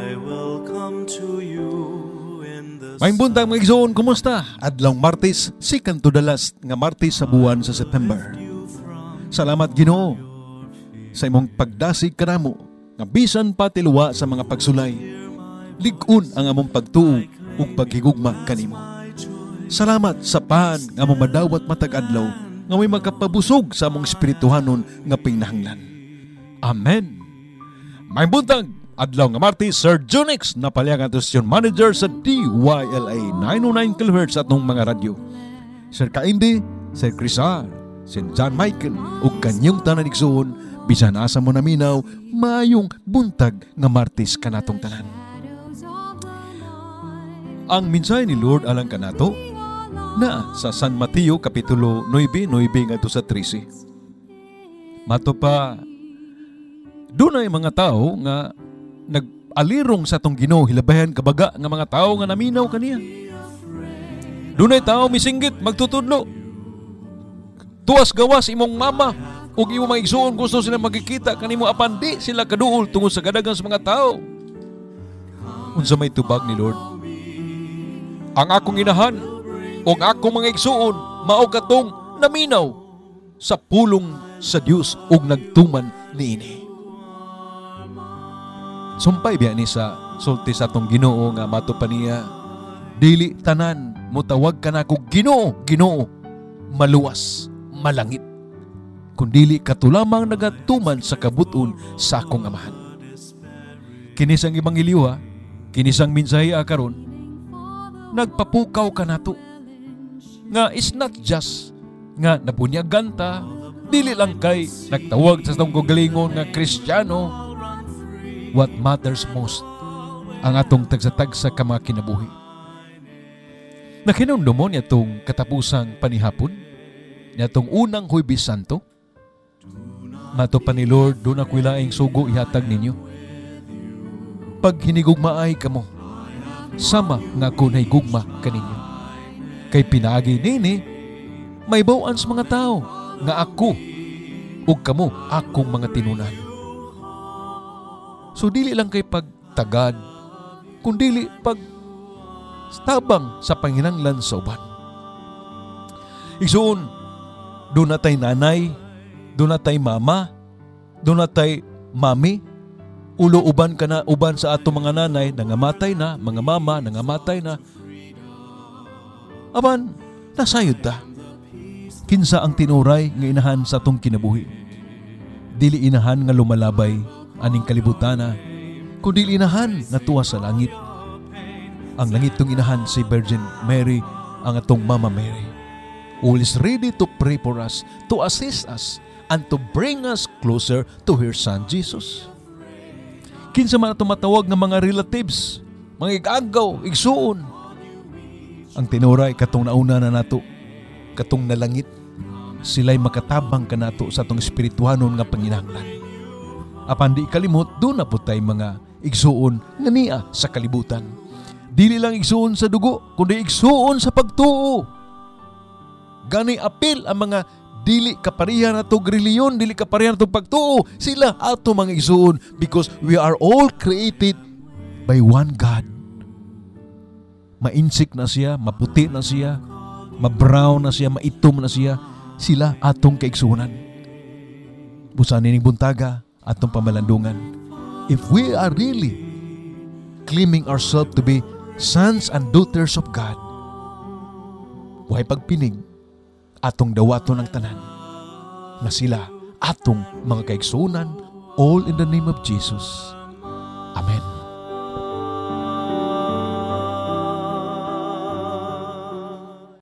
will come to you in the Maayong buntag mga igsoon, kumusta? Adlong Martes, second to the last nga Martes sa buwan sa September. Salamat Ginoo sa imong pagdasig kanamo nga bisan pa tiluwa sa mga pagsulay. Lig-on ang among pagtuo ug paghigugma kanimo. Salamat sa paan nga among madawat matag adlaw nga may magkapabusog sa among espirituhanon nga pinahanglan. Amen. Maayong buntag, adlaw nga Martes, Sir Junix napalya nga station manager sa DYLA 909 kHz atong mga radyo. Sir Kaindi, Sir Crisar, Sir John Michael ug kanyang tanan igsoon, bisan asa mo naminaw, maayong buntag nga Martes kanatong tanan. Ang mensahe ni Lord alang kanato na sa San Mateo kapitulo 9 ngadto sa 13. Mato pa dunay mga tao nga nag-alirong sa tong Ginoo, hilabayan kabaga nga mga tao nga naminaw kaniya. Dunay tao misinggit magtutudlo. Tuwas gawas imong mama ug imong mga igsoon gusto sila magkikita kanimo apan di sila kaduol tungod sa kadagang sa mga tao. Unsa may tubag ni Lord? Ang akong inahan ug akong mga igsoon mao katong naminaw sa pulong sa Dios ug nagtuman niini. Sumpay biya ni sa sulti sa tong Ginoo nga mato pa niya, dili tanan mutawag ka na ko Ginoo, Ginoo, maluwas, malangit, kundili katulamang nagatuman sa kabuton sa akong amahan. Kinisang ebanghelyo ha, kinisang mensahe karon, nagpapukaw ka nato nga is not just nga nabunyagan ta, dili lang kay nagtawag sa tong kagalingon nga Kristiyano. What matters most ang atong tagsatagsa ka mga kinabuhi. Nakinumdumon niya itong katapusang panihapon, niya itong unang Huwebes Santo. Mato pa ni Lord, doon ako'y laing sugo ihatag ninyo. Pag hinigugmaay ka mo, sama nga ako na higugma kaninyo. Kay pinaagi nini, may bawaan sa mga tao nga ako ug kamo akong mga tinunan. So dili lang kay pagtagad, kundili pag tabang sa panginanglan sa uban. Igsoon, doon natay nanay, doon natay mama, doon natay mami, ulo uban ka na, uban sa ato mga nanay, nangamatay na, mga mama, nangamatay na. Aban, nasayod ta. Kinsa ang tinuray nga inahan sa atong kinabuhi. Dili inahan nga lumalabay aning kalibutana, kundi inahan nga tuwa sa langit. Ang langit tong inahan si Virgin Mary, ang atong Mama Mary, who is ready to pray for us, to assist us, and to bring us closer to her Son Jesus. Kinsa man atong matawag ng mga relatives, mga igagaw, igsuon, ang tinuray katong nauna na nato, katong nalangit, sila'y makatabang ka nato sa atong espirituhanon nga panginahanglan. Apan di kalimot, doon na po tayo mga igsuon nga niya sa kalibutan. Dili lang igsuon sa dugo, kundi igsuon sa pagtuo. Gani apil ang mga dili kaparihan na itong reliyon, dili kaparihan na itong pagtuo. Sila ato mga igsuon because we are all created by one God. Mainsik na siya, maputi na siya, mabrown na siya, maitom na siya. Sila atong kaigsuonan. Busanin ng buntaga, atong pamalandungan. If we are really claiming ourselves to be sons and daughters of God, buhay pagpinig, atong dawaton ang tanan, na sila atong mga kaigsuonan, all in the name of Jesus. Amen.